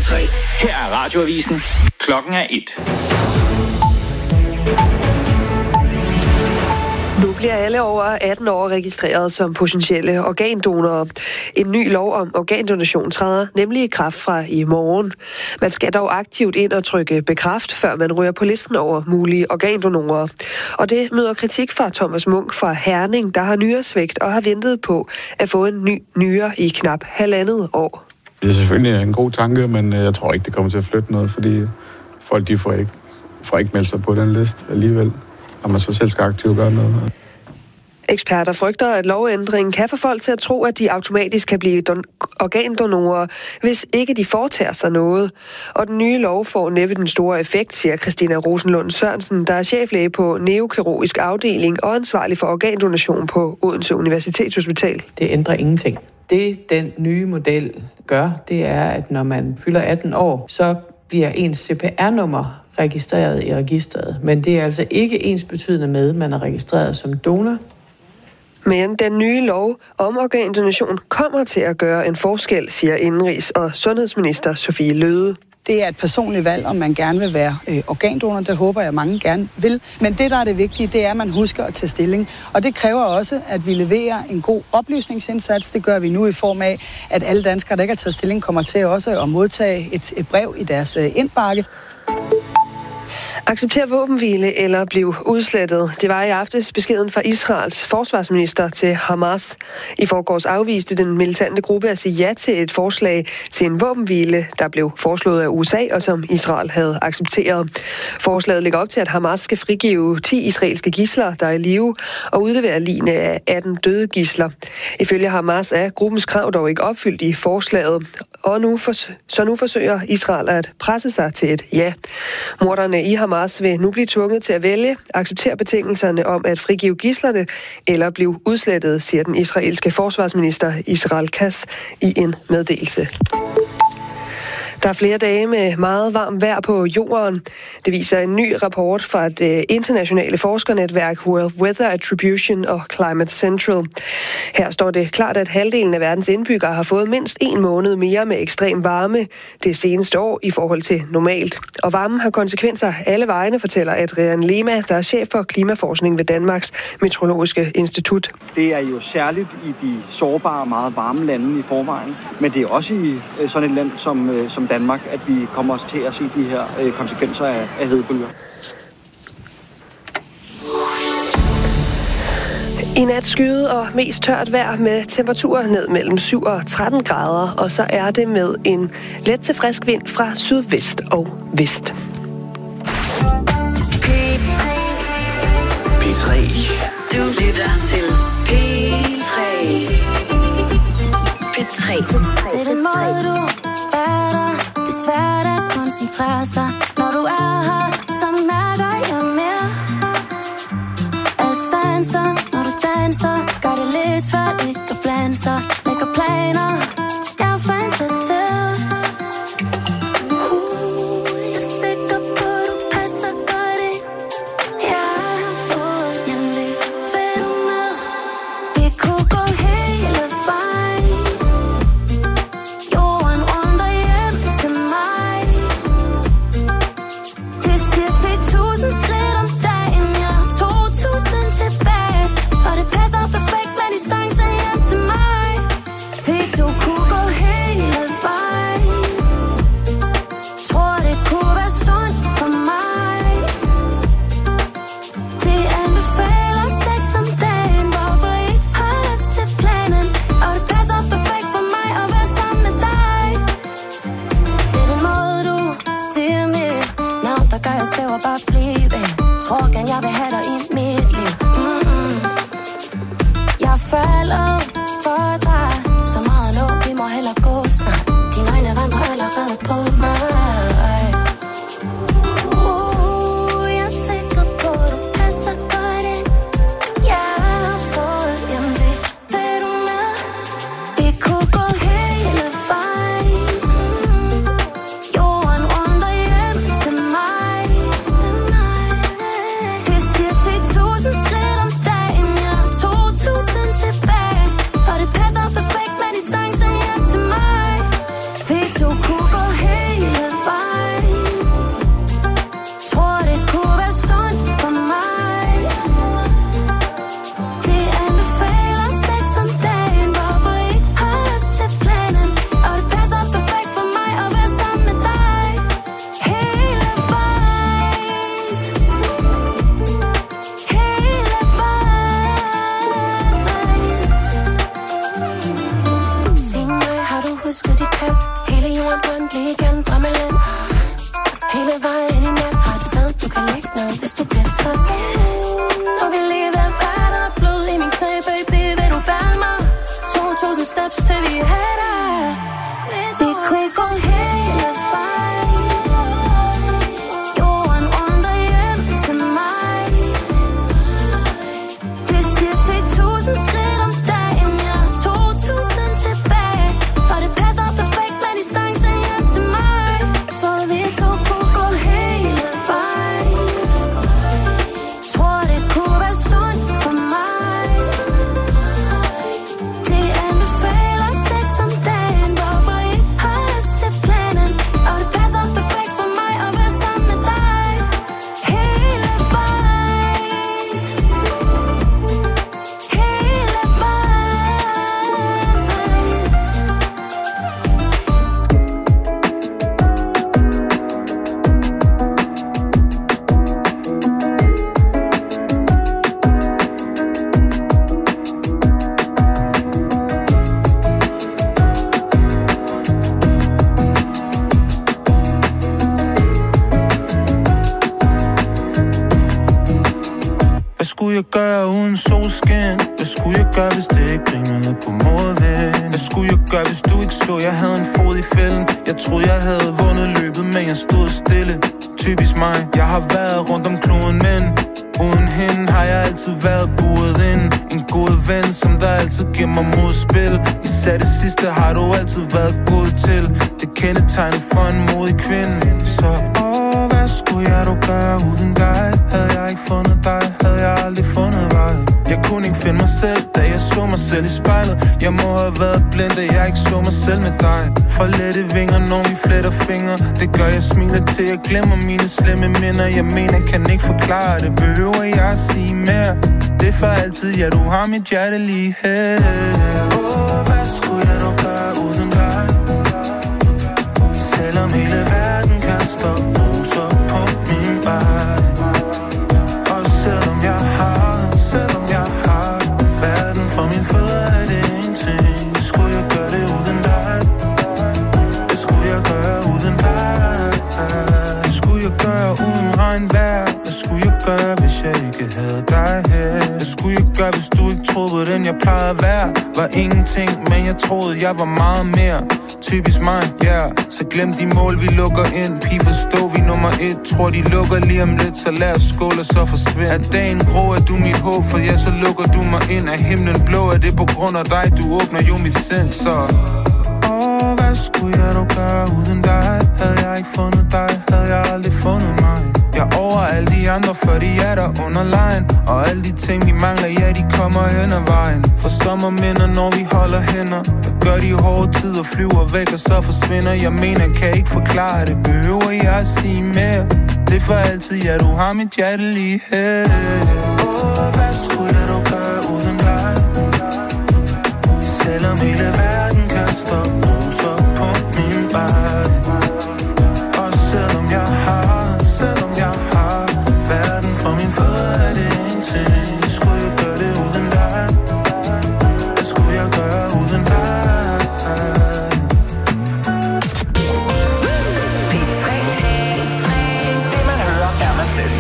P3. Her er Radioavisen. Klokken er 1. Nu bliver alle over 18 år registreret som potentielle organdonorer. En ny lov om organdonation træder nemlig i kraft fra i morgen. Man skal dog aktivt ind og trykke bekræft, før man ryger på listen over mulige organdonorer. Og det møder kritik fra Thomas Munk fra Herning, der har nyresvigt og har ventet på at få en ny nyre i knap 1,5 år. Det er selvfølgelig en god tanke, men jeg tror ikke, det kommer til at flytte noget, fordi folk de får ikke meldt sig på den liste alligevel, når man så selv skal aktivt gøre noget. Eksperter frygter, at lovændringen kan få folk til at tro, at de automatisk kan blive organdonorer, hvis ikke de foretager sig noget. Og den nye lov får næppe den store effekt, siger Christina Rosenlund Sørensen, der er cheflæge på neurokirurgisk afdeling og ansvarlig for organdonation på Odense Universitetshospital. Det ændrer ingenting. Det, den nye model gør, det er, at når man fylder 18 år, så bliver ens CPR-nummer registreret i registret. Men det er altså ikke ensbetydende med, at man er registreret som donor. Men den nye lov om organdonation kommer til at gøre en forskel, siger indenrigs- og sundhedsminister Sophie Løhde. Det er et personligt valg, om man gerne vil være organdonor. Det håber jeg, mange gerne vil. Men det, der er det vigtige, det er, at man husker at tage stilling. Og det kræver også, at vi leverer en god oplysningsindsats. Det gør vi nu i form af, at alle danskere, der ikke har taget stilling, kommer til også at modtage et brev i deres indbakke. Acceptere våbenhvile eller blive udslettet. Det var i aftes beskeden fra Israels forsvarsminister til Hamas. I forgårs afviste den militante gruppe at sige ja til et forslag til en våbenhvile, der blev foreslået af USA og som Israel havde accepteret. Forslaget lægger op til, at Hamas skal frigive 10 israelske gidsler, der er i live, og udlevere ligene af 18 døde gidsler. Ifølge Hamas er gruppens krav dog ikke opfyldt i forslaget, og nu forsøger Israel at presse sig til et ja. Morderne i Hamas vil nu blive tvunget til at vælge, acceptere betingelserne om at frigive gidslerne eller blive udslettet, siger den israelske forsvarsminister Israel Katz i en meddelelse. Der er flere dage med meget varmt vejr på jorden. Det viser en ny rapport fra det internationale forskernetværk World Weather Attribution og Climate Central. Her står det klart, at halvdelen af verdens indbyggere har fået mindst 1 måned mere med ekstrem varme det seneste år i forhold til normalt. Og varmen har konsekvenser alle vegne, fortæller Adrian Lema, der er chef for klimaforskning ved Danmarks Meteorologiske Institut. Det er jo særligt i de sårbare og meget varme lande i forvejen, men det er også i sådan et land som Danmark, at vi kommer os til at se de her konsekvenser af hedebølger. I nat skyet og mest tørt vejr med temperaturer ned mellem 7 og 13 grader, og så er det med en let til frisk vind fra sydvest og vest. P3. Du lytter til P3. P3. Det er den måde, du er der. Det er svært at koncentrere sig, når du er her, så mærker jeg mere. Alt stanser, når du danser, gør det lidt svært ikke at blande sig. Lægger planer, jeg er fantaseret. Jeg er sikker på, du passer godt ind. Jeg har fået hjemme, vil du med? Vi kunne gå hele vejen. Jorden rundt og hjem til mig. Det siger 10.000 skridt om dagen. Jeg har 2.000 tilbage. Og det passer perfekt med distancen hjem til mig. Vi to kunne gå hele vejen. Tror det kunne være sundt for mig. De anbefaler sex om dagen. Hvorfor ikke holde os til planen? Og det passer perfekt for mig at være sammen med dig. Det er den måde du siger mit navn, der gør jeg svæver bare blive. Tror gerne jeg vil have dig i mit liv. Jeg falder for dig. Så meget nu, vi må hellere gå snart. Dine øjne vandrer allerede på mig. Jeg er sikker på, du passer godt ind. Jeg har fået hjemme, vil du med? Vi kunne gå hele vejen. Jorden rundt og hjem til mig. Det siger 10.000 skridt om dagen. Jeg har 2.000 tilbage. pas. Hele jorden rundt lige igennem drømmeland. Hele vejen ind i nat har et sted, du kan lægge ned, hvis du bliver træt. Du kan lige være værd og blod i min knæ, baby, vil du bære mig? 2000 steps til vi er der. Vi kunne ikke gå hele vejen. Jorden rundt og hjem til mig. Det siger 2000 skridt om dagen, jeg har 2000 tilbage. Og det passer perfekt med distance hjem til mig. For vi to kunne gå hele vejen. Tror det kunne være sundt for mig. De anbefaler sex om dagen, hvorfor I har os til planen. Og det passer perfekt for mig at være sammen med dig. Hele vejen. Hele Hvad skulle jeg gøre uden solskin? Hvad skulle jeg gøre, hvis det ikke rimede på modvind? Hvad skulle jeg gøre, hvis du ikke så, jeg havde en fod i fælden? Jeg troede, jeg havde vundet løbet, men jeg stod stille. Typisk mig, jeg har været rundt om kloden, men uden hende har jeg altid været buret ind. En god ven, som der altid giver mig modspil. Især det sidste har du altid været god til. Det kendetegnet for en modig kvinde. Så hvad skulle jeg dog gøre uden dig? Havde jeg ikke fundet dig, havde jeg aldrig fundet vej. Jeg kunne ikke finde mig selv, da jeg så mig selv i spejlet. Jeg må have været blind, da jeg ikke så mig selv med dig. For lette vinger, når vi fletter fingre. Det gør jeg smiler til, jeg glemmer mine slemme minder. Jeg mener, kan ikke forklare det, behøver jeg at sige mere. Det er for altid, ja, du har mit hjerte lige her. Hvad skulle jeg dog gøre uden dig? Selvom hele verden kaster roser på min vej. Og selvom jeg har verden for min fødder, er det ingenting. Skulle jeg gøre det uden dig? Hvad skulle jeg gøre uden dig? Hvad skulle jeg gøre uden regnvejr? Hvad skulle jeg gøre, hvis jeg ikke havde dig her? Hvad skulle jeg gøre, hvis du ikke troede på den, jeg plejede at være? Var ingenting, men jeg troede, jeg var meget mere. Typisk mig, ja, yeah. Så glem de mål, vi lukker ind. Pige forstå, vi nummer 1. Tror de lukker lige om lidt, så lad os skåle og så forsvind. Er dagen grå, er du mit håb, for ja, så lukker du mig ind. Er himlen blå, er det på grund af dig, du åbner jo mit sind, så hvad skulle jeg dog gøre uden dig? Havde jeg ikke fundet dig, havde jeg aldrig fundet mig. Jeg over alle de andre, for de er der under lejen. Og alle de ting, vi mangler, ja, de kommer hen ad vejen. For sommerminder, når vi holder hænder. Der gør de hårde tider, flyver væk, og så forsvinder. Jeg mener, kan ikke forklare det, behøver jeg at sige mere. Det er for altid, ja, du har mit hjerte lige her. Hvad skulle jeg dog gøre uden dig? Selvom hele verden kaster roser på min vej. Og selvom jeg har verden for min fødder, er det ingenting. Skulle jeg gøre det uden dig? Hvad skulle jeg gøre uden dig? P3. Det man hører, er man selv.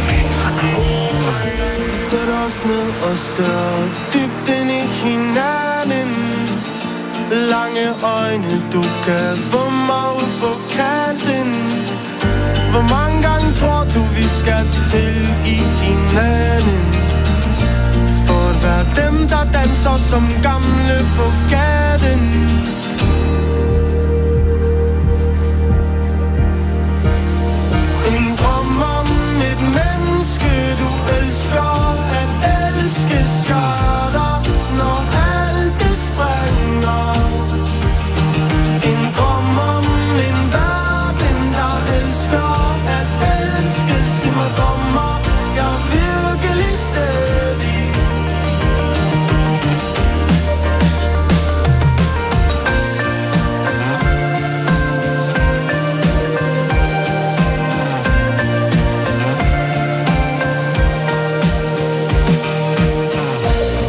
Sæt os ned og ser dybt ind i hinanden. Lange øjne, du kan få mig ud på kanten. Hvor mange gange tror du, vi skal til i hinanden? For at være dem, der danser som gamle på gaden. En drøm om et menneske, du elsker. At elske skørter, når alt det springer. En drøm om en verden, der elsker. At elske, sig mig drømmer jeg virkelig stadig.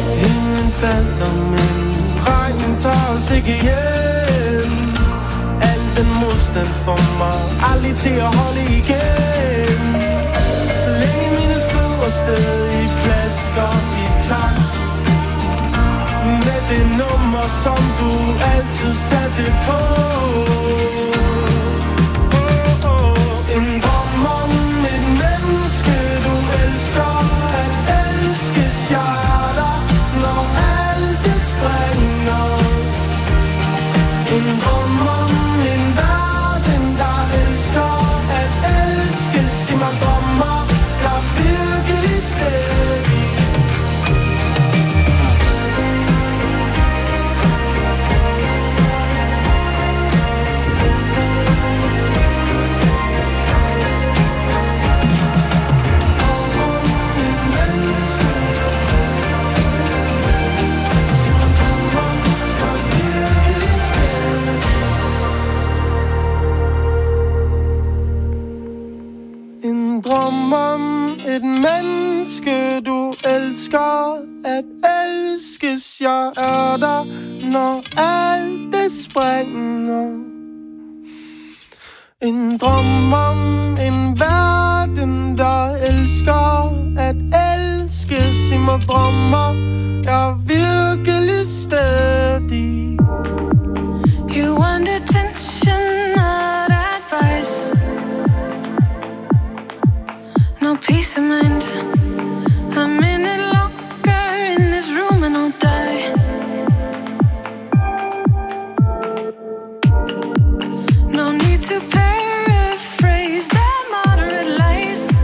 Himlen falder, men regnen tager os ikke hjem. en modstand for mig. Aldrig til at holde igen. Så længe mine fødder stadig plasker i takt med det nummer, som du altid satte på. En drøm om et menneske, du elsker. At elskes jeg er der, når alt det springer. En drøm om en verden, der elsker. At elskes i mig drømmer jeg virkelig stadig. En drøm om et menneske, du elsker. At elskes jeg er der, når alt det springer. En drøm om en verden, der elsker. At elskes i mig drømmer jeg virkelig stadig. You want attention, not advice. No peace of mind. A minute longer in this room and I'll die. No need to paraphrase that moderate lies.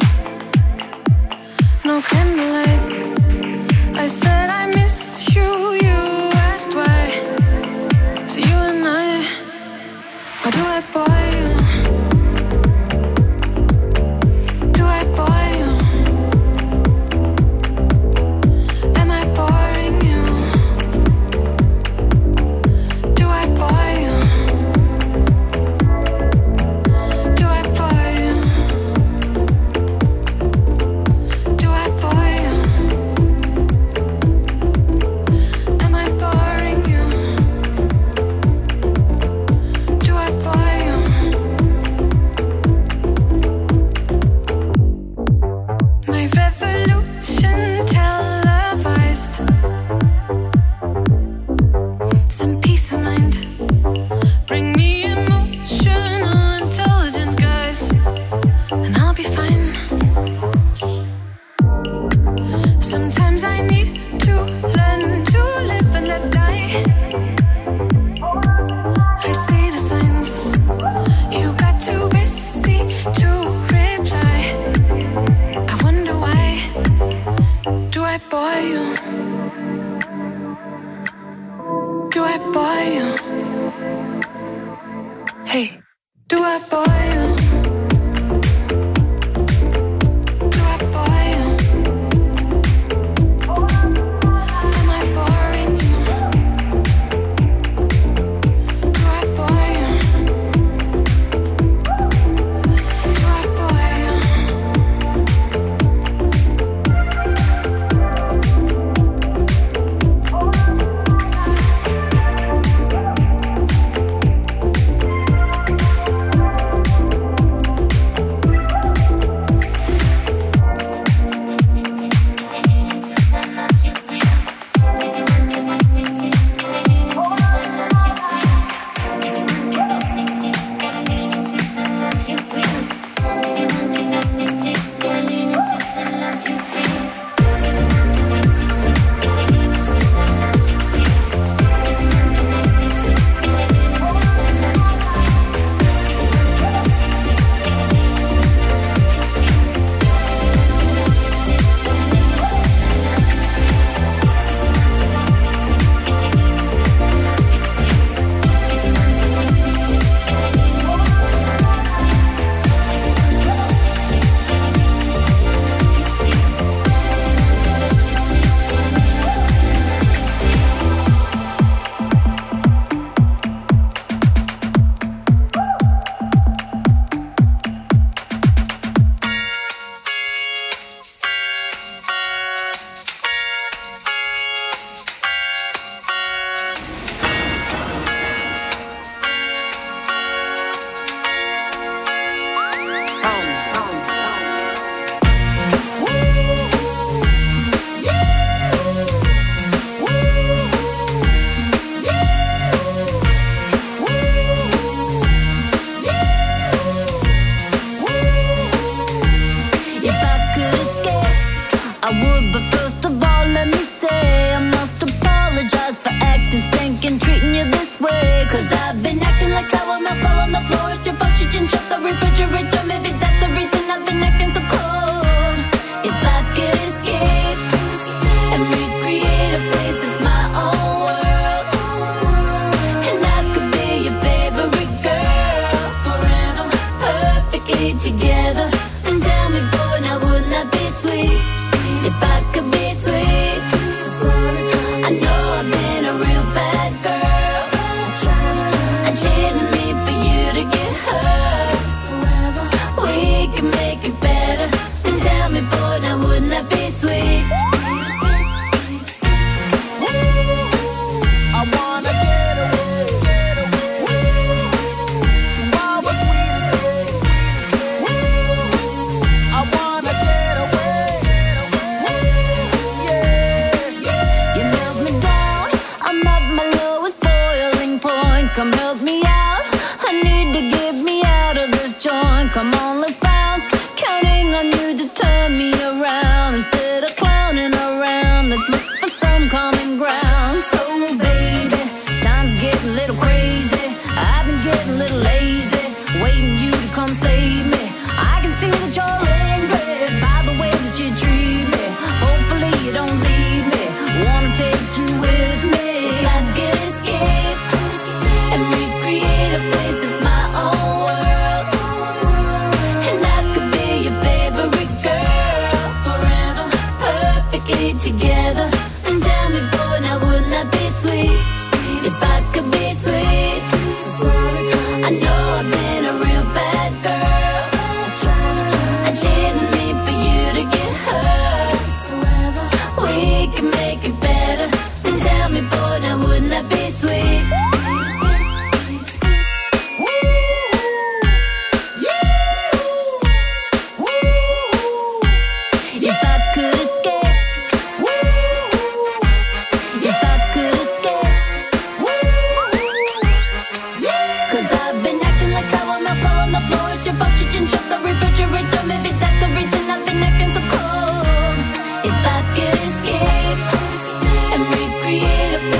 No candlelight. I said I missed you, you asked why. So you and I, why do I bore you? Do I bore you? Am I boring you? Do I bore you? Do I bore you? Do I bore you? Am I boring you? Do I bore you? My revolution televised. Some peace of mind. Bring me emotional, intelligent guys, and I'll be fine. Sometimes I need to learn to live and let die. I see the signs. You got too busy to reply. I wonder why. Do I bore you? Do I bore you? Hey, do I bore you? Do I bore you? Am I boring you? Do I bore you? Do I bore you?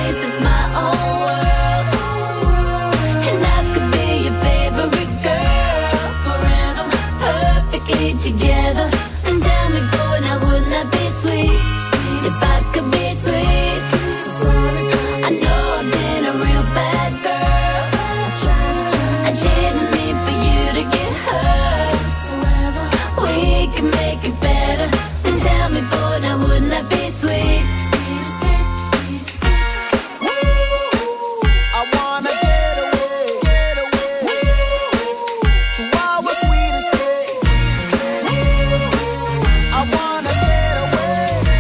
place is my own world. And I could be your favorite girl forever, perfectly together. And tell me, boy, now wouldn't that be sweet? If I could be sweet. I know I've been a real bad girl. I didn't mean for you to get hurt. We can make it better. And tell me, boy, now wouldn't that be sweet? I wanna get away to our sweet escape. I wanna get away,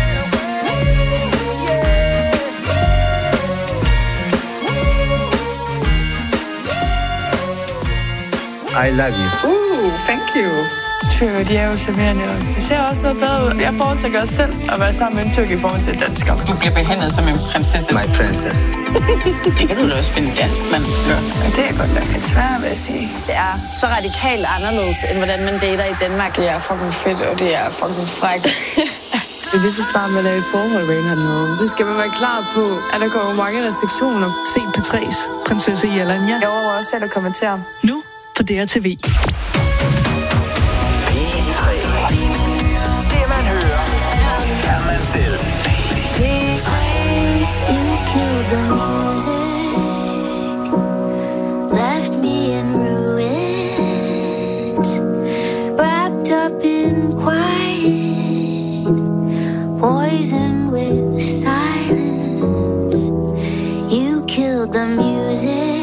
I love you. Thank you. Tyrker, de er jo charmerende, og det ser også noget bedre ud. Jeg foretrækker også selv at være sammen med en tyrk i forhold til dansker. Du bliver behandlet som en prinsesse. My princess. Det kan du da også finde dansk, mand. Ja, det er godt nok lidt svært, vil jeg sige. Det er så radikalt anderledes, end hvordan man dater i Danmark. Det er fucking fedt, og det er fucking frækt. Det er lige så snart, man er i et forhold med en hernede. Det skal man være klar på, at der kommer mange restriktioner. Se P3's prinsesse Jelanja. Jeg overgår også selv at kommentere. Nu på DRTV. Det man hører, kan man selv. You killed the music, left me in ruins, wrapped up in quiet, poison with silence. You killed the music.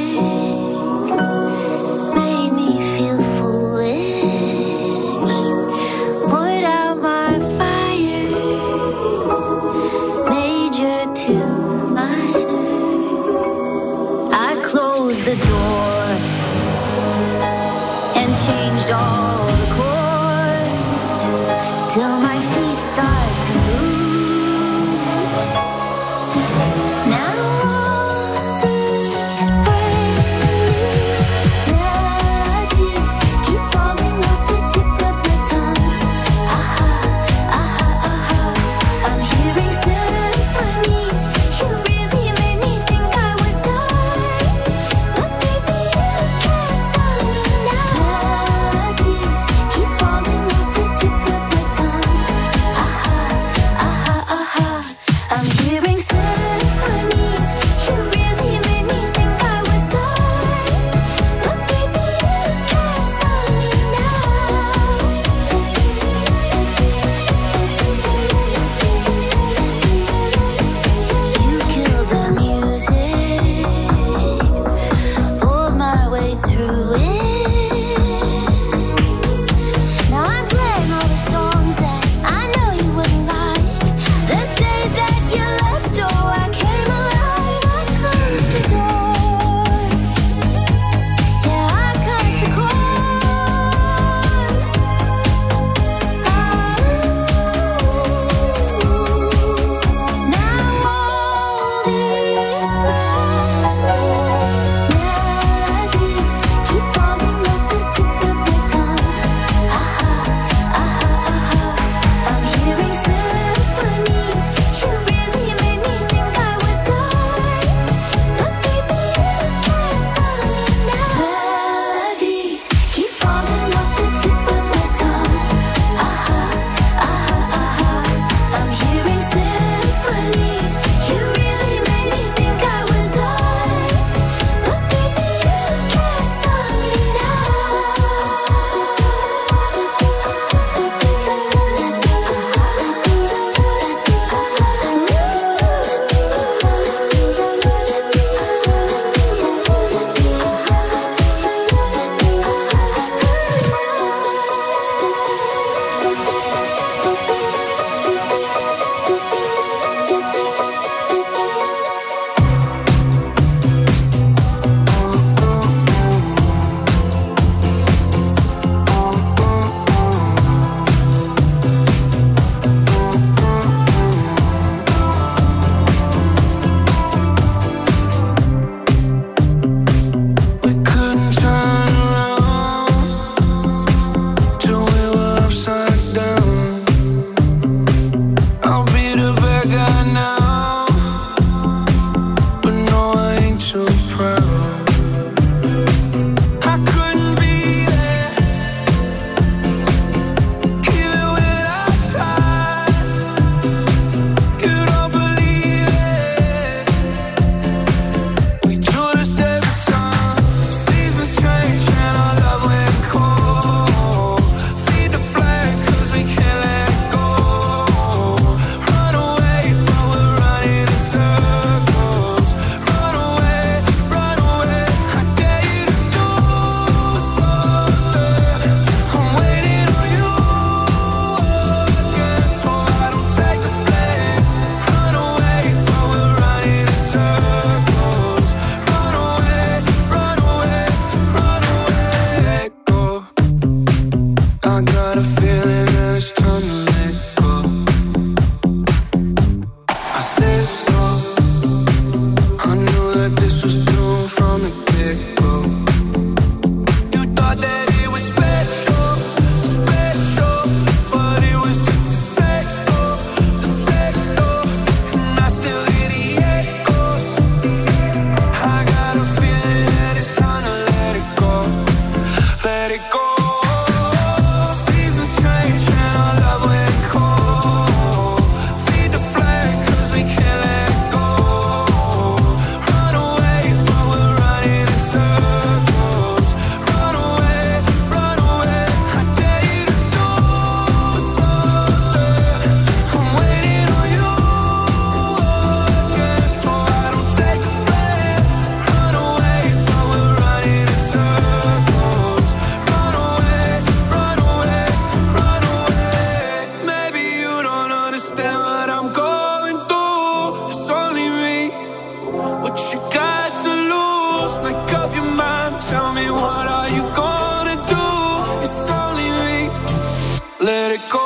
Changed all the chords till my feet start to move. Now all these birds what you got to lose? Make up your mind, tell me what are you gonna do? It's only me, let it go.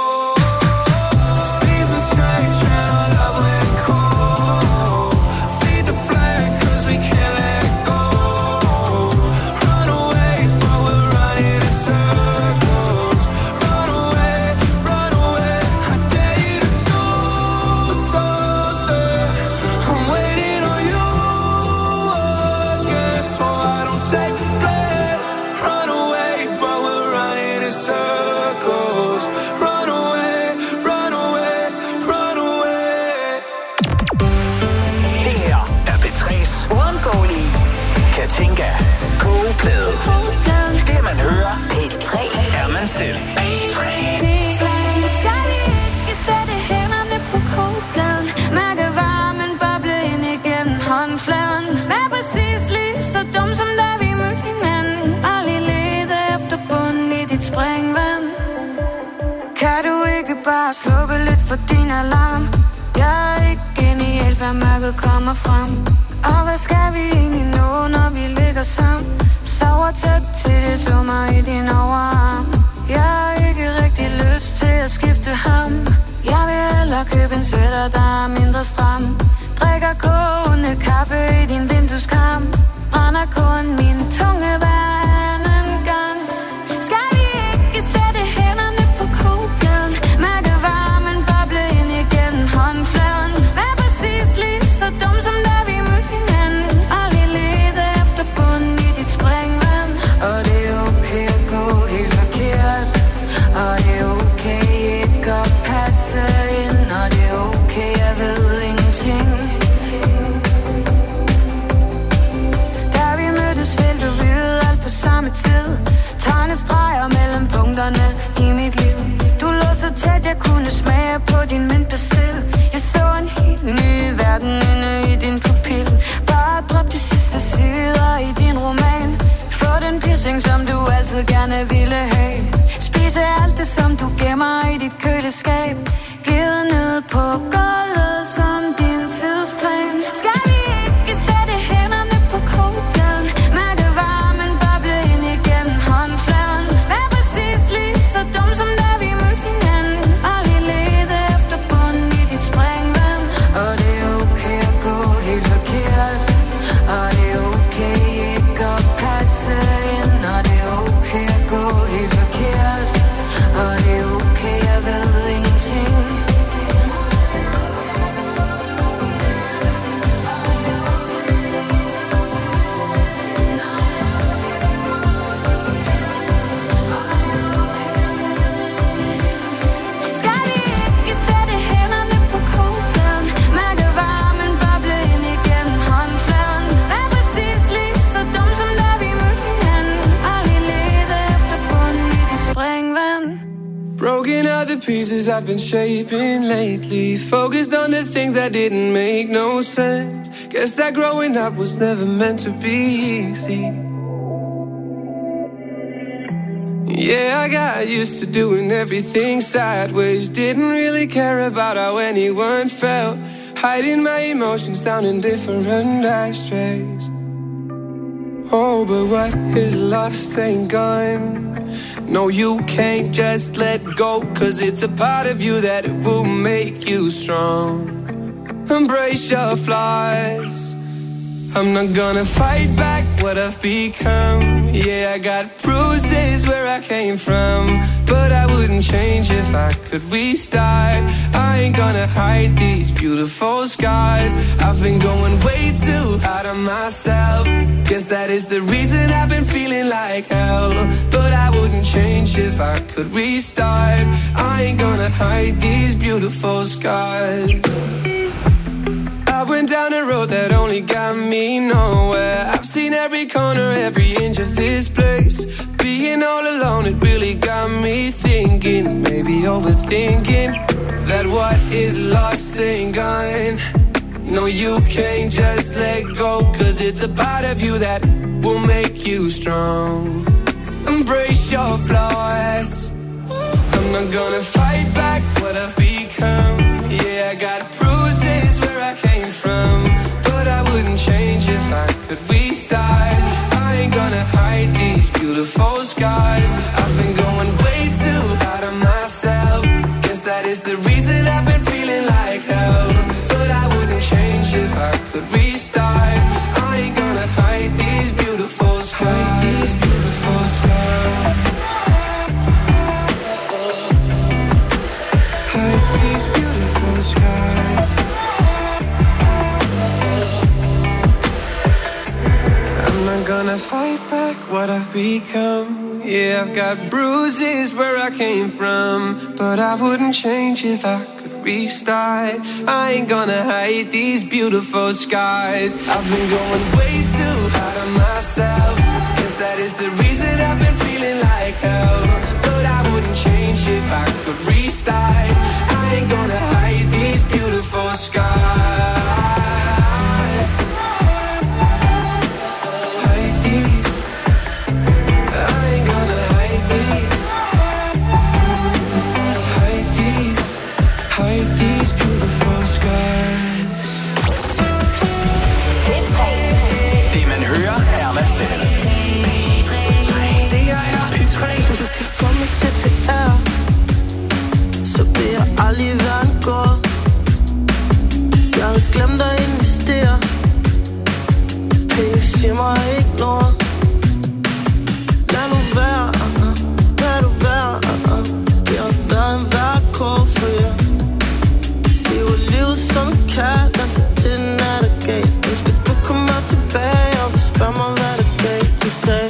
Det man hører, P3 er man selv. Skal vi ikke sætte hænderne på kogepladen? Mærke varmen boble ind igennem håndfladen. Vær præcis lige så dum som da vi mødte hinanden. Aldrig lede efter bunden i dit springvand. Kan du ikke bare slukke lidt for din alarm? Jeg er ikke genial, før mørket kommer frem. Og hvad skal vi egentlig nå, når vi ligger sammen? Sover tæt til det summer i din overarm. Jeg har ikke rigtig lyst til at skifte ham. Jeg vil hellere købe en sweater, der er mindre stram. Drikker kogende kaffe i din vindueskarm. Brænder kun min tunge hver anden gang. Skal vi ikke sætte hænderne på kogepladen? Mærke varmen boble ind igennem håndfladen. Vær præcis lige så dum som da vi mødte hinanden. Aldrig lede efter bunden i dit springvand. Og det er okay at gå helt forkert. Og det er okay ikke at passe ind. Og det er okay, jeg ved ingenting. Da vi mødtes, ville du vide alt på samme tid. Tegne streger mellem punkterne i mit liv. Du lå så tæt, jeg kunne smage på din mintpastil. Jeg så en helt ny verden inde i din pupil. Bare drop de sidste sider i din roman. Få den piercing, som du altid gerne ville have. Spise alt det, som du gemmer i dit køleskab. Glide ned på gulvet som din tidsplan. Skal vi ikke sætte hænderne på kogepladen? Mærke varmen boble ind igennem håndfladen. Vær præcis lige så dum som da vi mødte hinanden. Aldrig lede efter bunden i dit springvand. Og det er okay at gå helt forkert. Og det er okay ikke at passe ind. Og det er okay at gå helt forkert. Og det er okay, jeg ved ingenting. Skal vi ikke sætte hænderne på kogepladen? Mærke varmen boble ind igennem håndfladen. Vær præcis lige så dum som da vi mødte hinanden. Aldrig lede efter bunden i dit springvand. Broken out the pieces I've been shaping lately. Focused on the things that didn't make no sense. Guess that growing up was never meant to be easy. Yeah, I got used to doing everything sideways. Didn't really care about how anyone felt. Hiding my emotions down in different ashtrays. Oh, but what is lost ain't gone. No, you can't just let go, 'cause it's a part of you that it will make you strong. Embrace your flaws. I'm not gonna fight back what I've become. Yeah, I got bruises where I came from, but I wouldn't change if I could restart. I ain't gonna hide these beautiful scars. I've been going way too hard on myself. Guess that is the reason I've been feeling like hell. But I wouldn't change if I could restart. I ain't gonna hide these beautiful scars. I went down a road that only got me nowhere. I've seen every corner, every inch of this place. Being all alone, it really got me thinking, maybe overthinking, that what is lost ain't gone. No, you can't just let go, 'cause it's a part of you that will make you strong. Embrace your flaws. I'm not gonna fight back what I've become. Yeah, I got bruises where I came from, but I wouldn't change could restart. I ain't gonna hide these beautiful skies. I've been going way too hard on myself. Guess that is the reason I've been feeling like hell. But I wouldn't change if I could restart. I ain't gonna hide these beautiful skies. These beautiful skies. Hide these beautiful skies. I'm not gonna fight back what I've become. Yeah, I've got bruises where I came from, but I wouldn't change if I could restart. I ain't gonna hide these beautiful skies. I've been going way too hard on myself. Guess that is the reason I've been feeling like hell. But I wouldn't change if I could restart. I ain't gonna hide these beautiful skies. Hide these. I ain't gonna hide these. Hide these. Hide these beautiful skies. Det man hører er Mads Steffel. Det her er P3. Du kan få mig CPR, så vil jeg aldrig være en gård. Jeg havde glemt at investere. Penge siger mig ikke noget. Lad nu være, lad du være. Det har været en værre kort for jer. Lever livet som en kat, danser til den nattergal. Nu skal du komme tilbage og vil spørge mig hvad der gav. Du sagde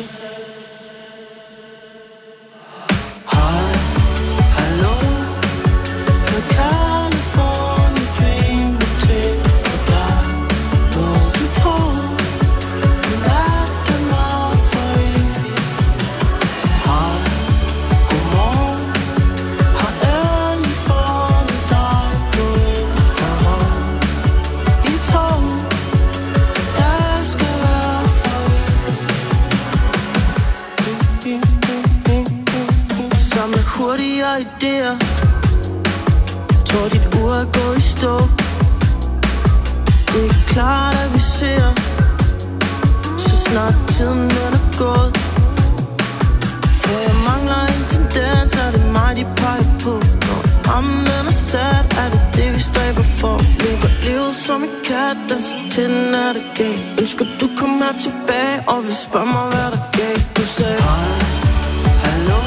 idéer. Tror dit ur er gået i stå. Det er klart at vi ser, så snart tiden den er gået. For jeg mangler en tendens, er det mig de peger på. Når rammen den er sat, er det det vi stræber for. Lever livet som en kat, danser til den er det galt. Ønsker du kommer her tilbage og vil spørge mig hvad der gav. Du sagde hallo.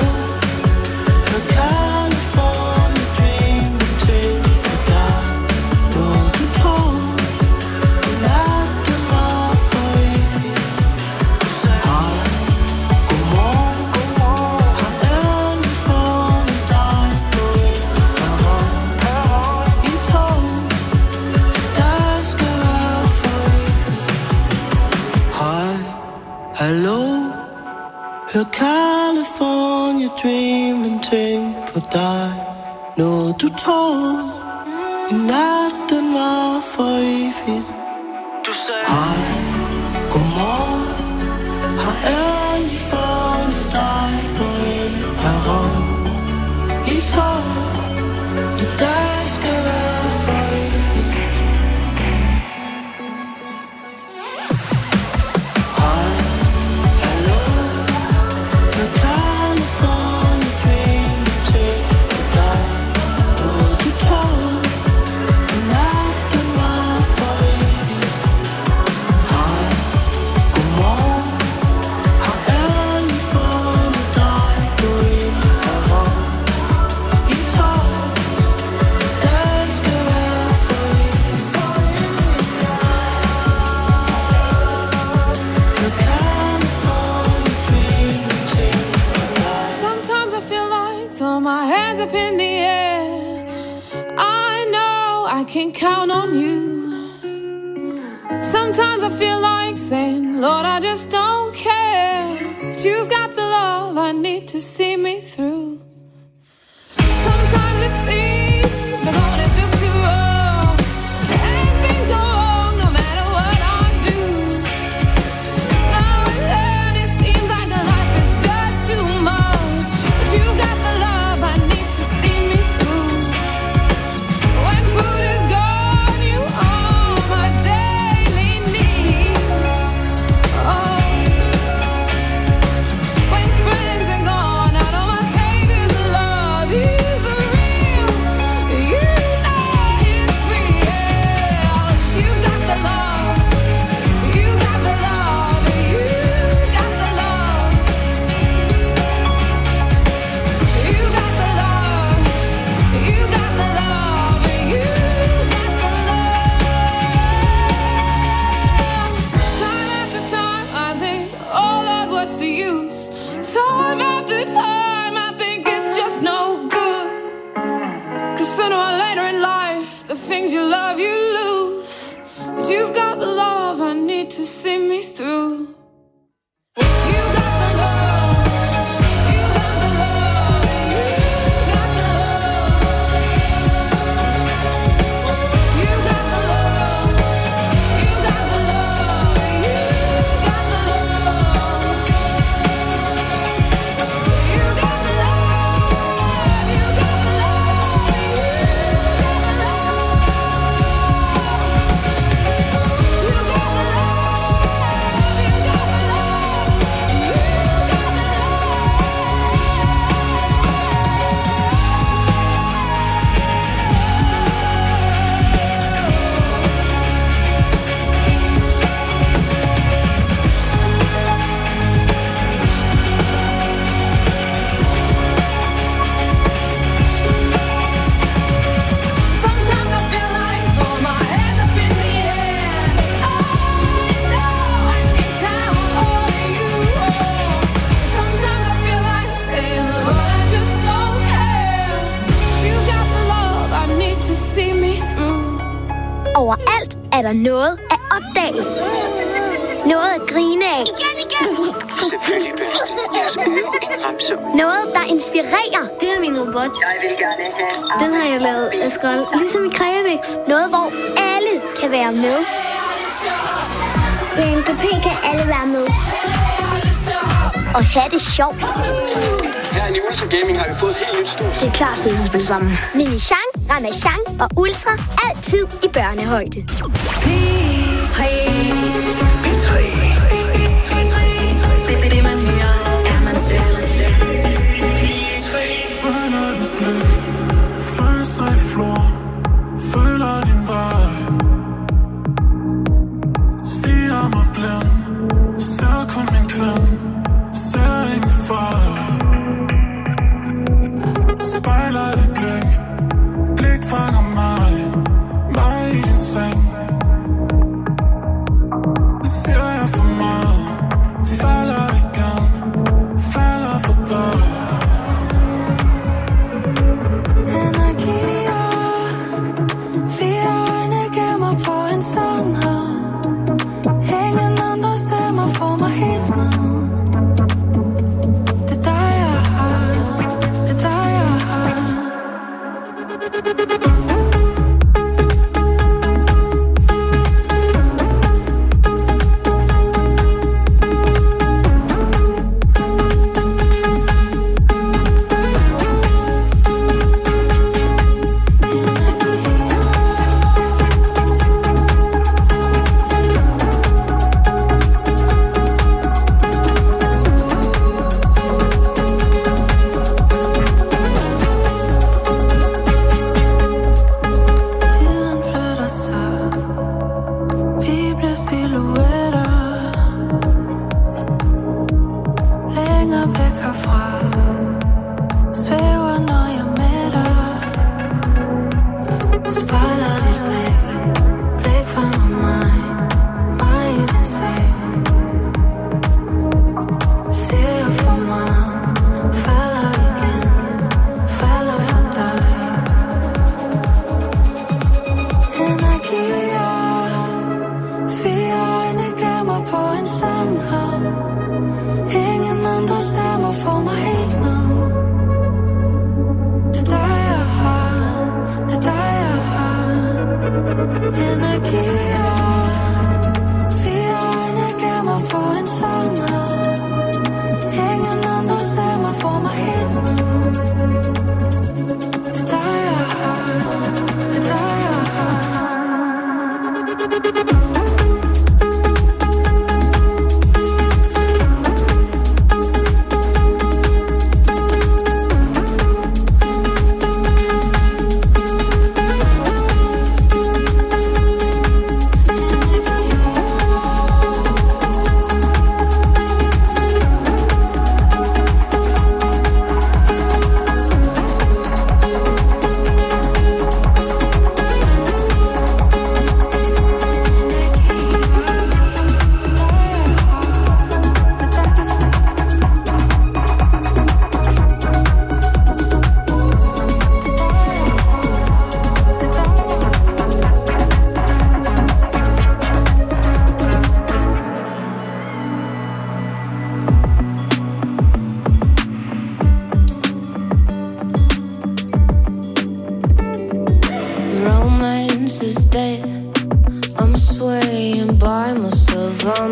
Hallo, hør California Dreamin' tænk på dig. Noget du tog i nat, den var for evigt. Du sagde hej, godmorgen. Har endelig fundet dig på en perron. I tog, i dag skal være for evigt. Can count on you. Sometimes I feel like saying, Lord, I just don't care. But you've got the love I need to see me through. Sometimes it seems the going is just too rough. And things go wrong no matter what I do. Now and then it seems like the life is just too much. But you've got the love I need to see me through. When food is gone, you are my daily need. time after time, I think it's just no good. 'Cause sooner or later in life, the things you love you lose. But you've got the love I need to see me through. You got the love, you got the love, you got the love. You got the love, you got the love, you got the love. You got the love, you got the love, you got the love. Sometimes I feel like throwing my hands up in the air. I know I can count on you. Sometimes I feel like saying, Lord, I just don't care. You got the love I need to see me through. Overalt er der noget at opdage. Noget at grine af. Selvfølgelig bedste. Jeres øve en Noget, der inspirerer. Det er min robot. Jeg vil gerne have... Den har jeg lavet af skrald, ligesom i Kreavix. Noget, hvor alle kan være med. I NGP kan alle være med. Og have det sjovt. Her i Ultra Gaming har vi fået et helt nyt studie. Det er klart, vi skal spille sammen. Mini Chang, Ramachan og Ultra. Altid i børnehøjde. P3. Det man hører, er man selv. Brænder dit blik, følelser i flor, føler din vej. Stiger mig blind, ser kun min kvind, ser ingen fejl. Spejler dit blik, blik fanger mig i din seng. Ser jeg for meget, falder igen, falder for dig. Energier, fire øjne gemmer på en sandhed. Ingen andre stemmer får mig helt ned. Det er dig jeg har, det er dig jeg har.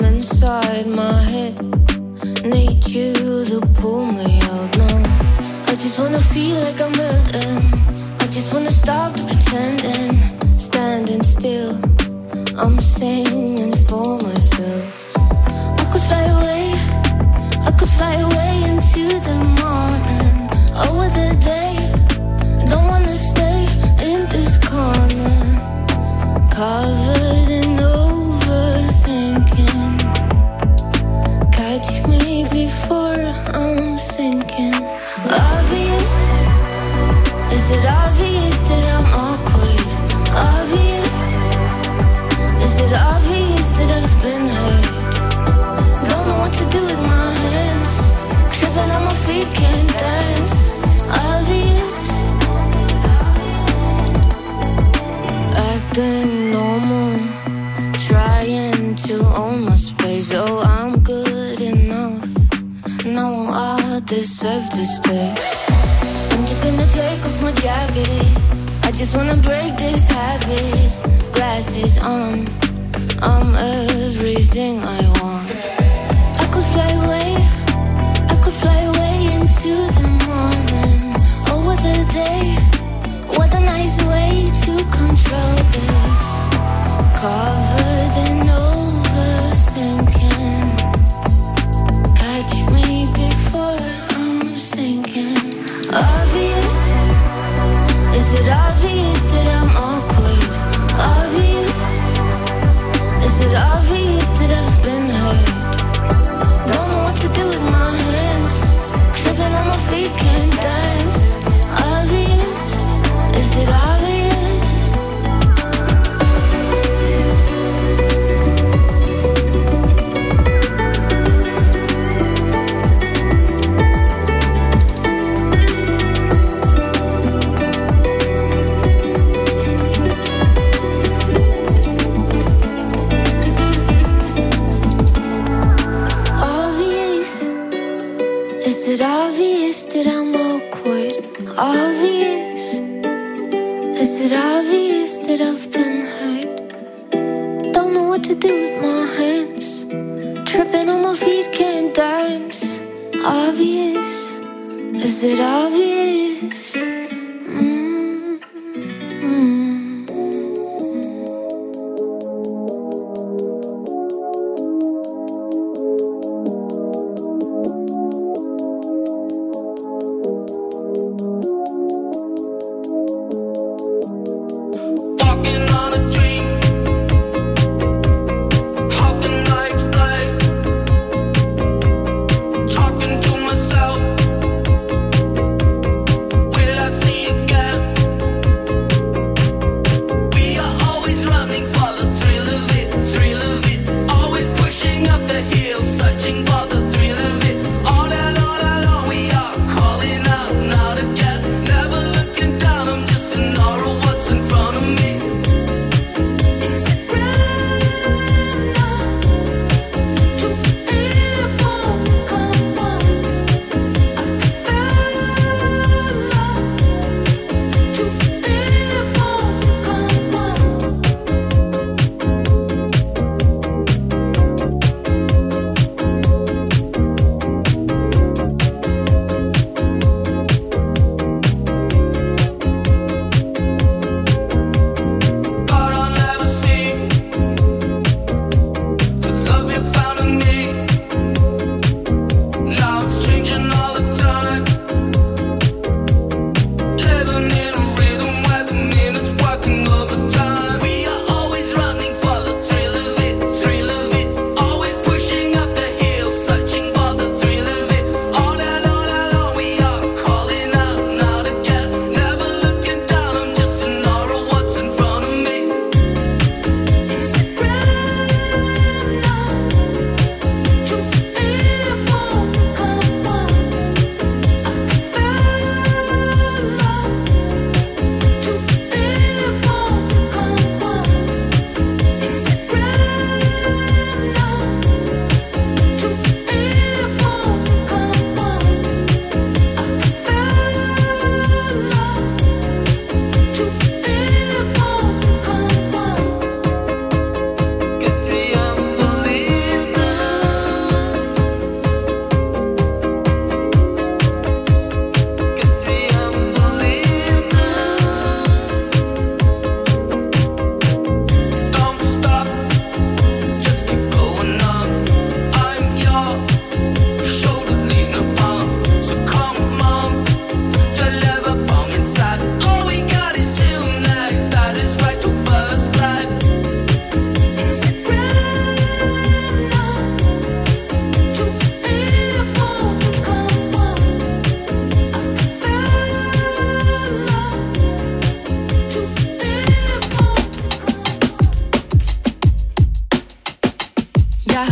inside my head. Need you to pull me out now. I just wanna feel like I'm melting. I just wanna stop the pretending. Standing still, I'm singing for myself. I could fly away, I could fly away into the morning. Over the day, don't wanna stay in this corner. Covered in overthinking. Catch me before I'm sinking. Obvious, is it obvious that I'm awkward? Obvious, is it obvious that I've been hurt? Don't know what to do with my hands. Tripping on my feet, can't dance. Obvious, acting normal, trying to own my space. Oh, I'm good enough. No, I deserve to stay. I'm just gonna take off my jacket. I just wanna break this habit. Glasses on, I'm everything I want. I could fly away, I could fly away into the morning. Over the day, what a nice way to control this. Covered in overthinking. Catch me before I'm sinking. Obvious, is it obvious that I'm awkward? Obvious, is it obvious that I've been hurt? Don't know what to do with my hands. Tripping on my feet, can't dance. Obvious, is it obvious? Obvious, is it obvious that I'm awkward? Obvious, is it obvious that I've been hurt? Don't know what to do with my hands. Tripping on my feet, can't dance. Obvious, is it obvious? Walking on a dream, how can I explain? Talking to myself,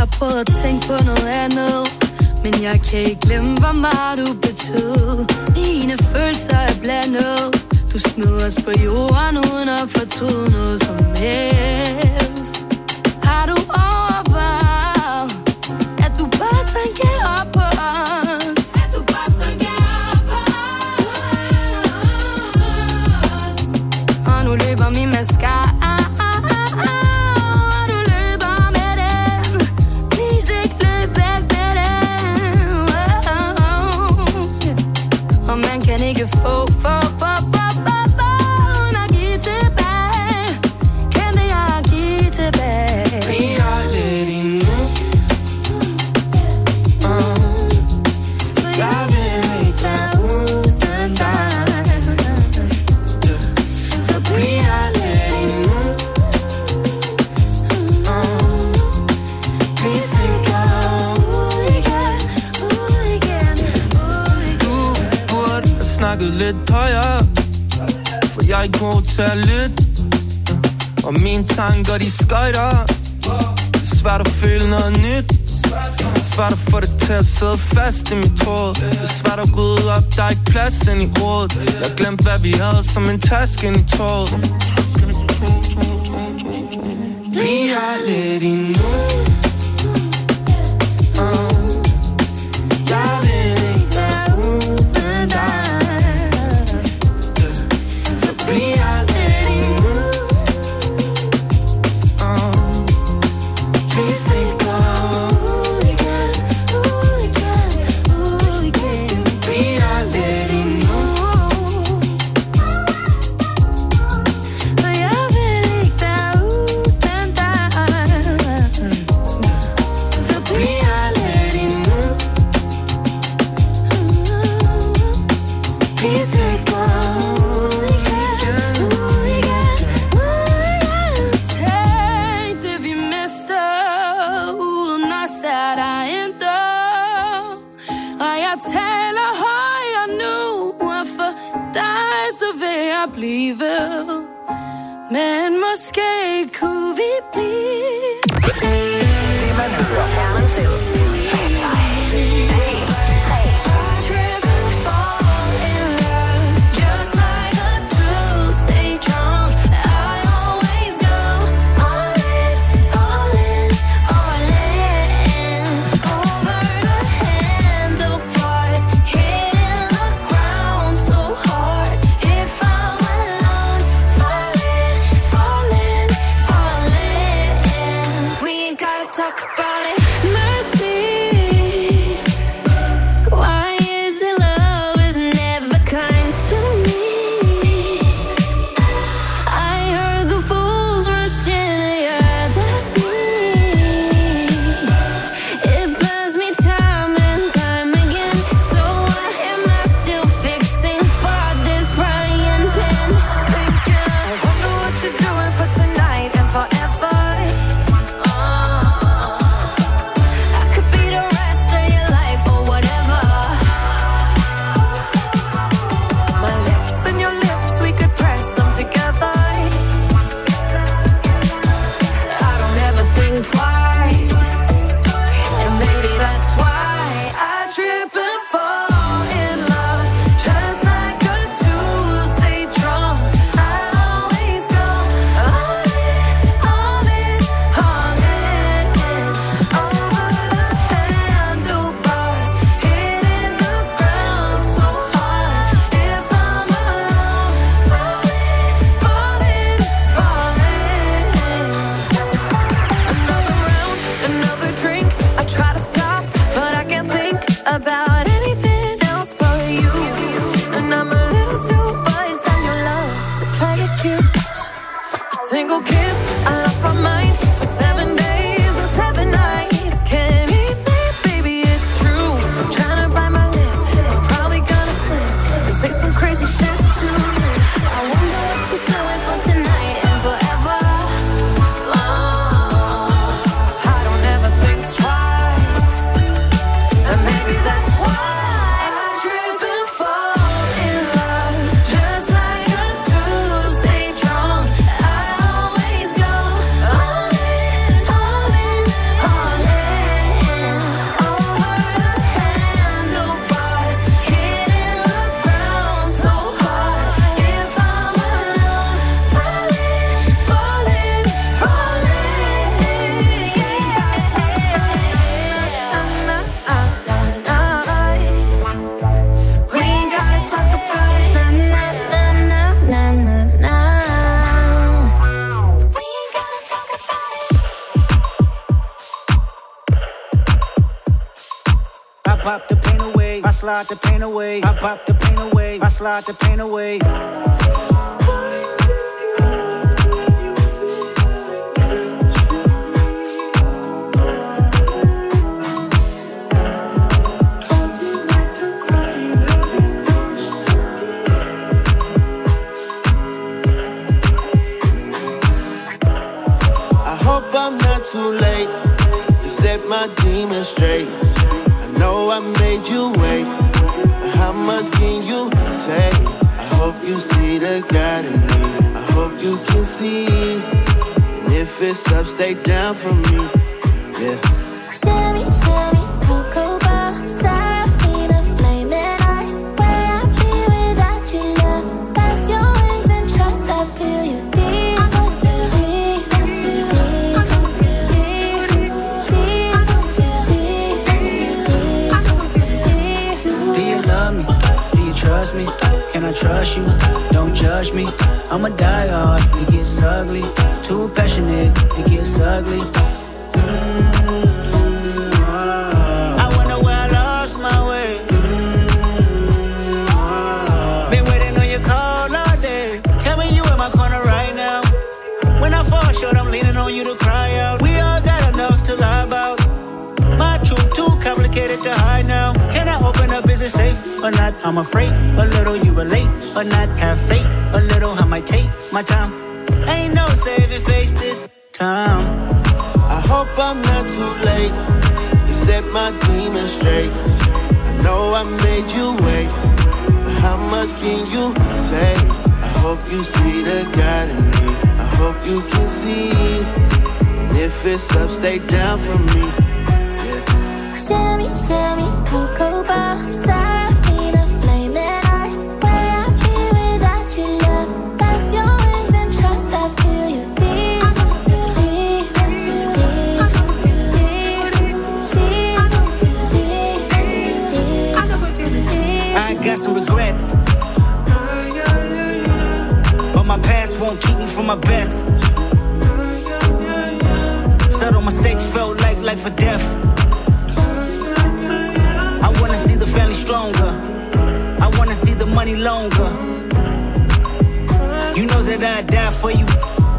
har prøvet at tænke på noget andet, men jeg kan ikke glemme, hvor meget du betød. Mine følelser er blandet. Du smed os på jorden uden at fortryde noget som helst. Har du overvejet, at du bare sanker op på os? At du bare sanker op på os? Og nu løber min mascara. Ikke få uden at give tilbage. Kan det jeg give tilbage? Bliv aldrig endnu. Jeg vil ikke være uden dig. Så bliv aldrig endnu. Please ikke gå ud igen, ud igen, ud igen. Snakket lidt højere, for jeg er ikke god til at lytte. Og mine tanker, de skøjter. Det er svært at føle noget nyt. Det er svært at få det til at sidde fast i mit hoved. Det er svært at rydde op, der er ikke plads ind i rådet. Jeg glemte, hvad vi havde som en taske ind i toget. Bliv lidt endnu. Jeg vil ikke være uden dig. Bliv aldrig endnu. Please ikke gå ud igen, ud igen, ud igen. Bliv aldrig endnu. For jeg vil ikke være uden dig. Så bliv aldrig endnu. Please ikke gå ud igen. Blive. Men måske kunne vi blive. Det man hører er man selv. I pop the pain away, I slide the pain away. I pop the pain away, I slide the pain away. I'm not too late to set my demons straight. I know I made you wait, but how much can you take? I hope you see the God in me. I hope you can see, and if it's up, stay down for me. Yeah. Sherry, Sherry, Cocoa Bar, Serafina, flaming eyes. Where I be without you, love? That's your wings and trust. I feel you deep. Trust me, can I trust you? Don't judge me. I'm a die-hard, it gets ugly. Too passionate, it gets ugly. I wonder where I lost my way. Been waiting on your call all day. Tell me you in my corner right now. When I fall short, I'm leaning on you to cry out. We all got enough to lie about. My truth too complicated to hide now. Can I open up, is it safe or not? I'm afraid a little you relate or not. Have faith a little, I might take my time. Ain't no saving face this time. I hope I'm not too late to set my demons straight. I know I made you wait, but how much can you take? I hope you see the God in me. I hope you can see, and if it's up, stay down for me. Sherry, Sherry, Cocoa Bar, Serafina, flaming eyes. Where I be without you, love? That's your wings and trust. I feel you deep. I got some regrets, but my past won't keep me from my best. Subtle mistakes felt like life or death. I wanna see the family stronger. I wanna see the money longer. You know that I'd die for you.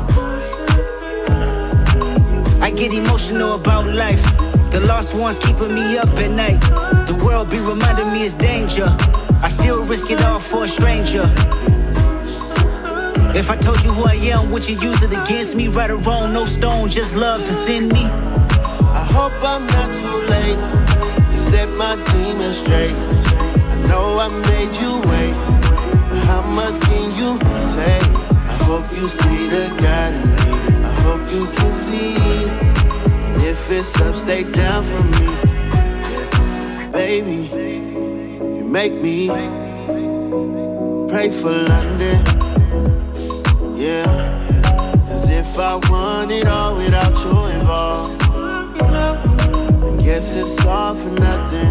I get emotional about life. The lost ones keeping me up at night. The world be reminding me it's danger. I still risk it all for a stranger. If I told you who I am, would you use it against me? Right or wrong, no stone, just love to send me. I hope I'm not too late to set my demons straight. I know I made you wait, but how much can you take? I hope you see the God in me. I hope you can see, and if it's up, stay down for me. Yeah. Baby, you make me pray for London. Yeah, 'cause if I want it all without you involved, I guess it's all for nothing.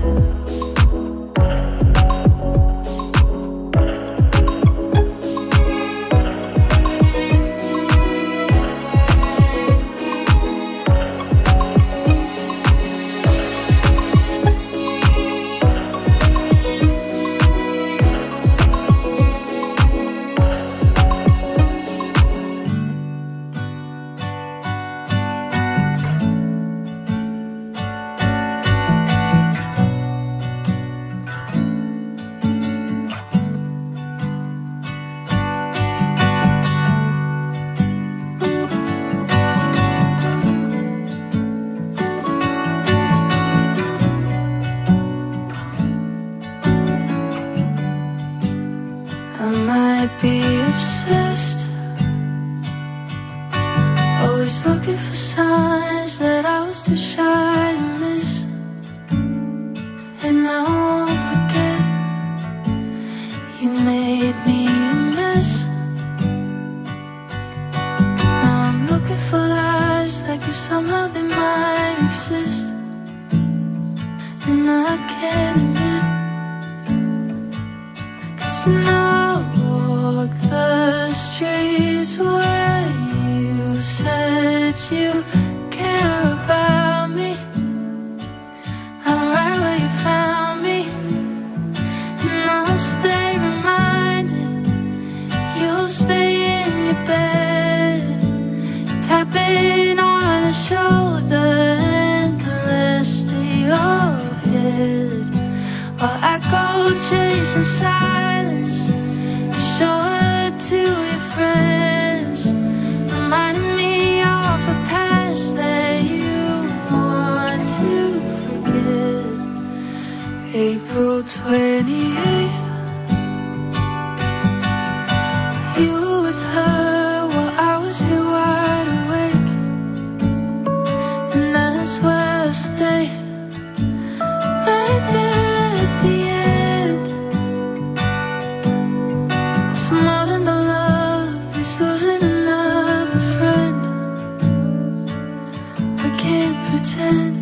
Be obsessed, always looking for signs that I was too shy to miss. And I won't forget, you made me a mess. Now I'm looking for lies like if somehow they might exist. And I can't admit, 'cause now walk the streets where you said you care about me. I'm right where you chasing silence. You show it to your friends, reminding me of a past that you want to forget. April 28th, you were with her while I was here wide awake, and that's where I stayed, right there at the end. It's more than the love, it's losing another friend. I can't pretend.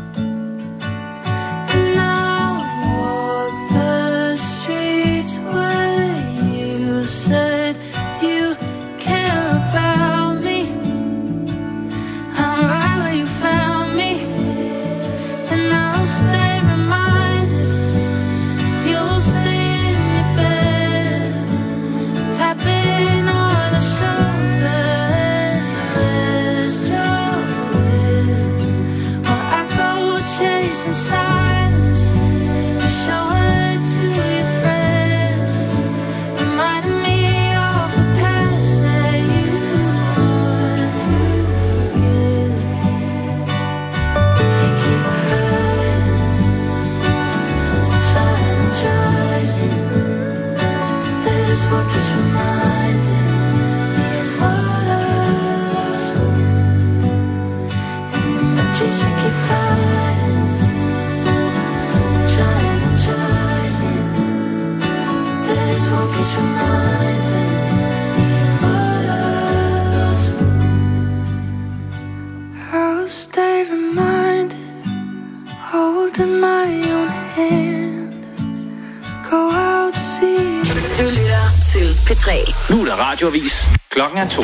And I'll walk the streets where you said you care about me. I'm right where you found me, and I'll stay reminded. You'll stay in your bed, tapping on a shoulder, and rest your head while I go chasing silence. You show it to your friends, reminding me of a past that you want to forget. Can't keep hiding, trying. This book is reminding me of what I lost, and in my dreams I keep fighting, trying. This book is reminding me of what I lost. I'll stay reminded, holding my own hand. Go out, see. Du lytter til P3. Nu er der radioavis. Klokken er 2.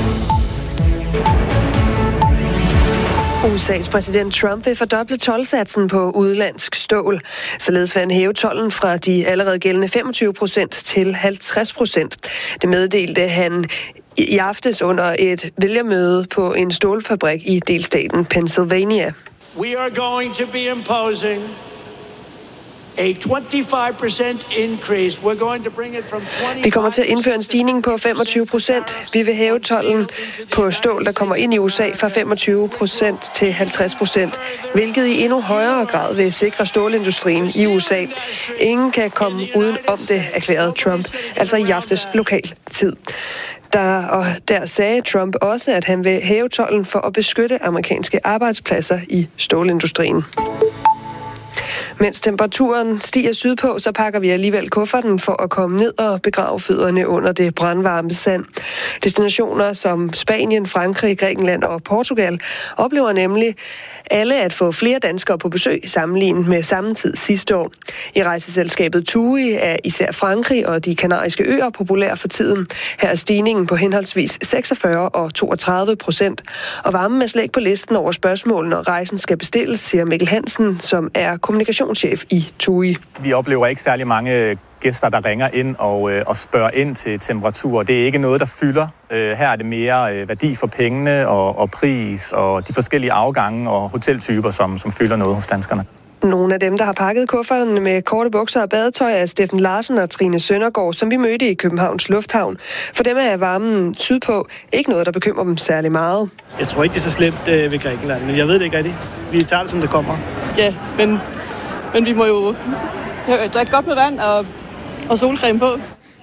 USA's præsident Trump vil fordoble toldsatsen på udenlandsk stål. Således vil han hæve tolden fra de allerede gældende 25% til 50%. Det meddelte han i aftes under et vælgermøde på en stålfabrik i delstaten Pennsylvania. We are going to be imposing a 25% increase. We're going to bring it from 20. Vi kommer til at indføre en stigning på 25%. Vi vil hæve tolden på stål, der kommer ind i USA fra 25% til 50%, hvilket i endnu højere grad vil sikre stålindustrien i USA. Ingen kan komme uden om det, erklærede Trump, altså i aftes lokal tid. Der sagde Trump også, at han vil hæve tolden for at beskytte amerikanske arbejdspladser i stålindustrien. Mens temperaturen stiger sydpå, så pakker vi alligevel kufferten for at komme ned og begrave fødderne under det brandvarme sand. Destinationer som Spanien, Frankrig, Grækenland og Portugal oplever nemlig alle at få flere danskere på besøg sammenlignet med samme tid sidste år. I rejseselskabet TUI er især Frankrig og de kanariske øer populære for tiden. Her er stigningen på henholdsvis 46 og 32%. Og varmen er slet ikke på listen over spørgsmål, når rejsen skal bestilles, siger Mikkel Hansen, som er kommunikationschef i TUI. Vi oplever ikke særlig mange gæster, der ringer ind og spørger ind til temperatur. Det er ikke noget, der fylder. Her er det mere værdi for pengene og pris og de forskellige afgange og hoteltyper, som fylder noget hos danskerne. Nogle af dem, der har pakket kufferterne med korte bukser og badetøj, er Steffen Larsen og Trine Søndergaard, som vi mødte i Københavns Lufthavn. For dem er varmen sydpå ikke noget, der bekymrer dem særlig meget. Jeg tror ikke, det er så slemt ved Grækenland, men jeg ved det ikke rigtigt. Vi tager det, som det kommer. Ja, men vi må jo drikke godt med vand og solcreme på.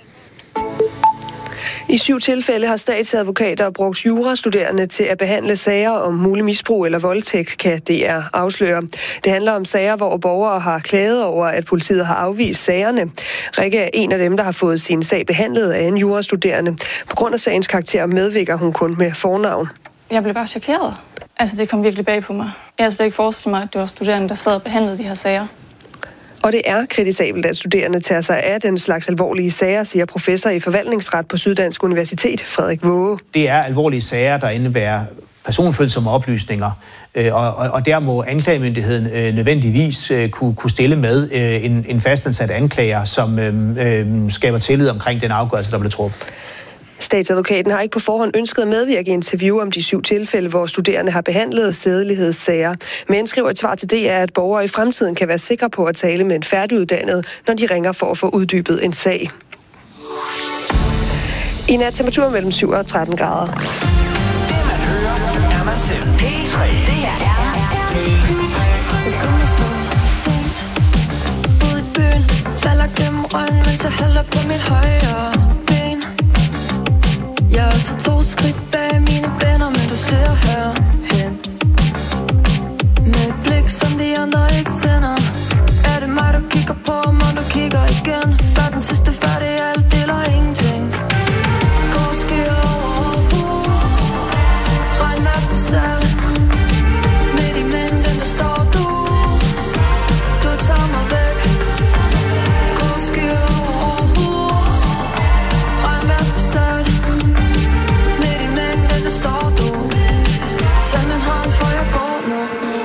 I 7 tilfælde har statsadvokater brugt jurastuderende til at behandle sager om mulig misbrug eller voldtægt, kan DR afsløre. Det handler om sager, hvor borgere har klaget over, at politiet har afvist sagerne. Rikke er en af dem, der har fået sin sag behandlet af en jurastuderende. På grund af sagens karakter medvirker hun kun med fornavn. Jeg blev bare chokeret. Altså, det kom virkelig bag på mig. Jeg havde slet ikke forestillet mig, at det var studerende, der sad og behandlede de her sager. Og det er kritisabelt, at studerende tager sig af den slags alvorlige sager, siger professor i forvaltningsret på Syddansk Universitet, Frederik Våge. Det er alvorlige sager, der indebærer personfølsomme oplysninger, og der må anklagemyndigheden nødvendigvis kunne stille med en fastansat anklager, som skaber tillid omkring den afgørelse, der blev truffet. Statsadvokaten har ikke på forhånd ønsket at medvirke i interview om de 7 tilfælde, hvor studerende har behandlet sædelighedssager. Men skriver et svar til DR, at borgere i fremtiden kan være sikre på at tale med en færdiguddannet, når de ringer for at få uddybet en sag. I nat temperaturen mellem 7 og 13 grader. Det man hører, er man selv. P3. Det her er P3. Ud i byen, falder gennem røgen, mens jeg hælder på mit højre ben. Jeg er altså 2 skridt bag mine venner, men du ser herhen. Med et blik, som de andre ikke sender. Er det mig, du kigger på, og du kigger igen? Før den sidste færdig, alt eller ingenting. Midt i mængden, der står du. Du tager mig væk. Gårdskyer over hus. Regnværsbesat. Midt i mængden, der står du. Tag min hånd, for jeg går nu.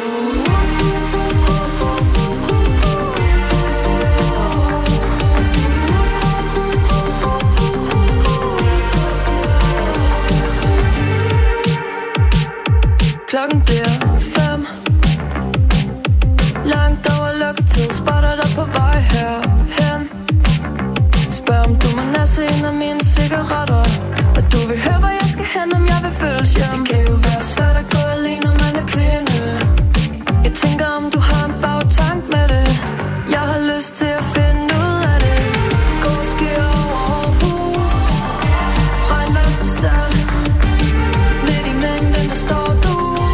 Klokken bliver 5. Langt over lukketid. Spotter dig på vej herhen. Spørg om du må næse en af mine cigaretter. Og du vil høre, hvor jeg skal hen, om jeg vil følges hjem. Det kan jo være svært at gå alene, når man er kvinde. Jeg tænker, om du har en bagtank med det. Jeg har lyst til at finde ud af det. Gårdskyer over hus. Regnværsbesat. Midt i mængden, der står du.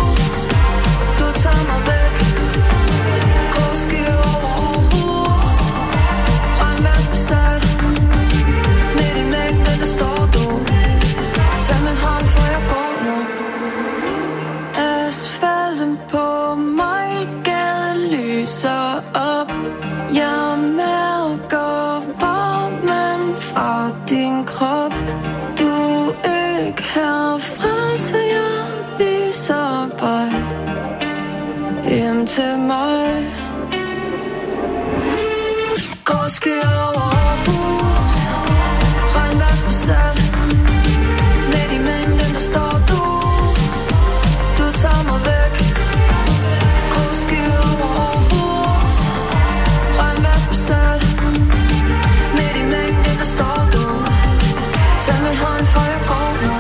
Tag mig væk. Gårdskyer over hus. Regnværsbesat. Midt i mængden, der står du. Tag min hånd, for jeg går nu. Asfalten på Mejlgade lyser op. Jeg mærker varmen fra din krop. Du er ikke herfra, så jeg viser vej hjem til mig. Gårdskyer over hus. Regnværsbesat. Midt i mængden, der står du. Du tager mig væk. Gårdskyer over hus. Regnværsbesat. Midt i mængden, der står du. Tag min hånd, for jeg går nu.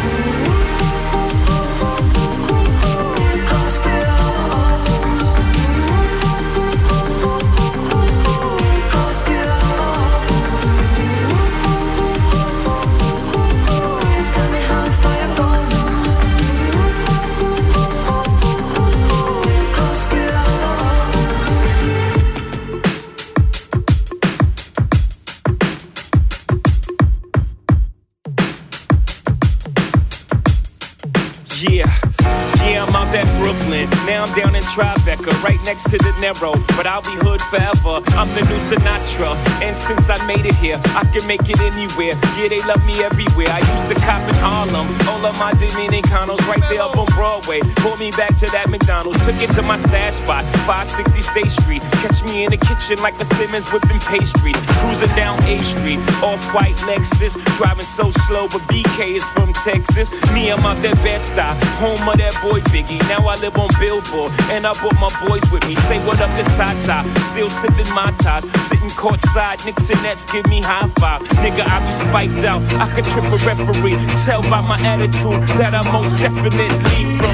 Now I'm down in Tribeca, right next to the Narrow, but I'll be hood forever. I'm the new Sinatra, and since I made it here, I can make it anywhere. Yeah, they love me everywhere. I used to cop in Harlem, all of my Dominicanos right there up on Broadway. Pulled me back to that McDonald's, took it to my stash spot, 560 State Street. Catch me in the kitchen like a Simmons whipping pastry. Cruising down A Street, off-white Lexus, driving so slow, but BK is from Texas. Me, I'm out that Bed-Stuy, home of that boy Biggie. Now I live on Billboard, and I brought my boys with me. Say what up to Tata, still sipping my ties. Sitting courtside, Knicks and Nets give me high five. Nigga, I be spiked out, I could trip a referee. Tell by my attitude that I most definitely from.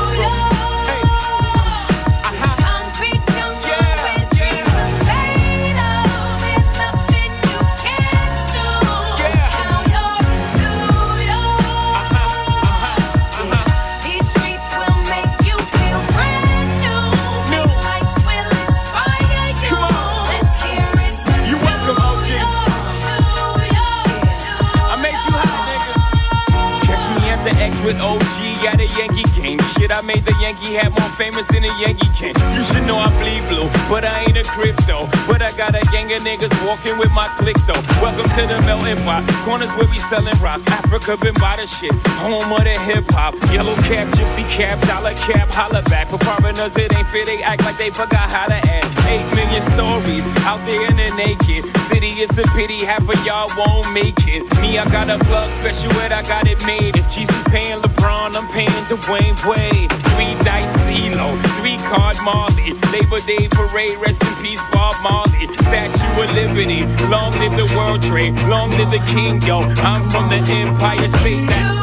With OG at a Yankee game. Shit, I made the Yankee hat more famous than a Yankee can. You should know I bleed blue, but I ain't a crypto. But I got a gang of niggas walking with my click though. Welcome to the melting pot. Corners where we selling rock. Africa been by the shit. Home of the hip hop. Yellow cap, gypsy cap, dollar cap, holla back. For foreigners, it ain't fair. They act like they forgot how to act. 8 million making stories out there in the naked city. It's a pity half of y'all won't make it. Me, I got a plug special ed, I got it made. If Jesus paying LeBron, I'm paying Dwayne Wade. 3 dice CeeLo, 3 card Marley. Labor Day parade, rest in peace Bob Marley. Statue of Liberty, long live the World Trade, long live the King, yo. I'm from the Empire State. That's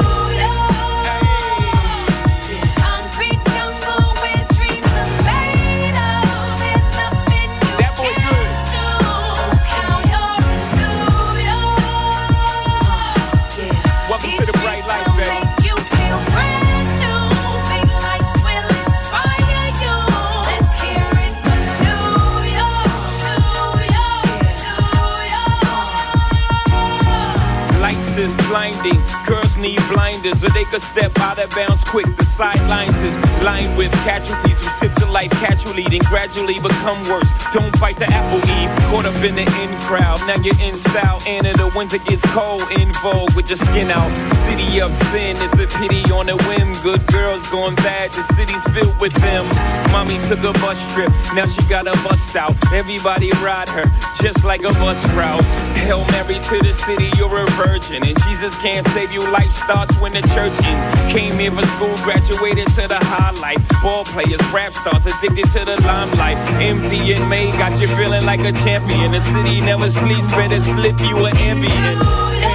is blinding. Girls need blinders or they could step out of bounds quick. The sidelines is lined with casualties who sip the life casually, then gradually become worse. Don't bite the apple, Eve. Caught up in the in crowd. Now you're in style, and in the winter gets cold. In vogue with your skin out. City of sin, it's a pity on a whim. Good girls going bad, the city's filled with them. Mommy took a bus trip, now she got a bust out. Everybody ride her, just like a bus route. Hail Mary to the city, you're a virgin. And Jesus can't save you, life starts when the church in. Came here for school, graduated to the highlight. Ball players, rap stars, addicted to the limelight. Empty in May, got you feeling like a champion. The city never sleeps, better slip you an ambient.